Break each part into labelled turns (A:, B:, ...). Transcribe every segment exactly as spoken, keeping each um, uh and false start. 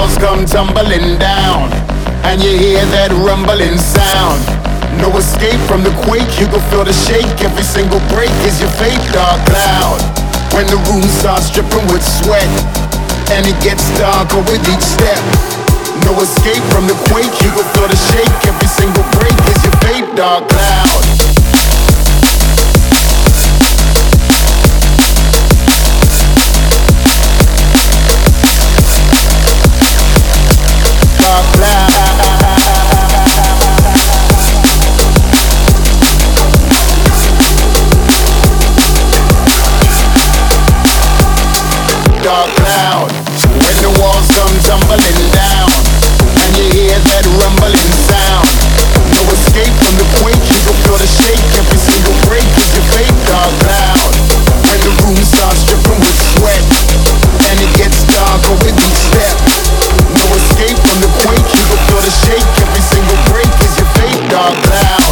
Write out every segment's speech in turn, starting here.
A: walls come tumbling down, and you hear that rumbling sound. No escape from the quake, you can feel the shake. Every single break is your fate, dark cloud. When the room starts dripping with sweat, and it gets darker with each step. No escape from the quake, you can feel the shake. Every single break is your fate, dark cloud. Dark cloud. Dark cloud. When the walls come tumbling down, and you hear that rumbling sound. No escape from the quake, you can feel the shake. Every single break is your fate, dark cloud. When the room starts dripping with sweat, and it gets darker with each step. No escape from the quake, you can feel the shake. Every single break is your fate, dark cloud.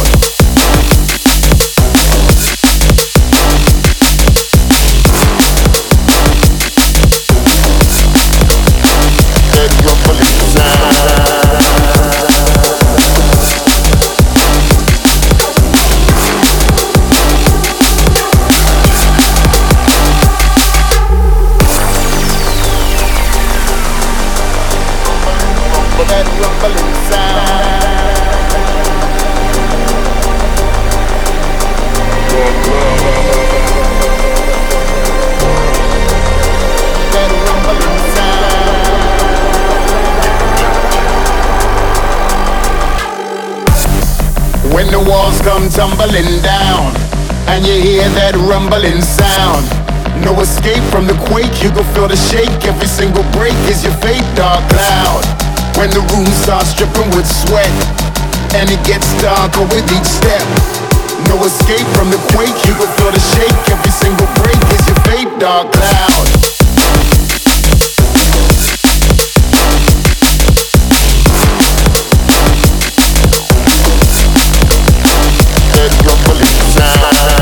A: That rumbling sound. That rumbling sound. When the walls come tumbling down, and you hear that rumbling sound. No escape from the quake, you can feel the shake. Every single break is your fate, dark cloud. When the room starts dripping with sweat, and it gets darker with each step. No escape from the quake, you can feel the shake. Every single break is your fate, dark cloud. That rumbling sound.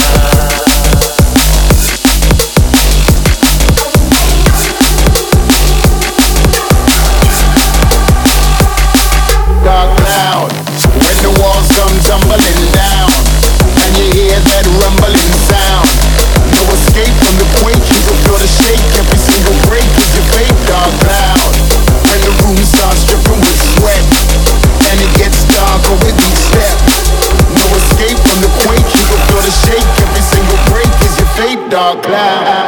A: Tumbling down, and you hear that rumbling sound. No escape from the quake, you can feel the shake. Every single break is your fate, dark cloud. When the room starts dripping with sweat, and it gets darker with each step. No escape from the quake, you can feel the shake. Every single break is your fate, dark cloud.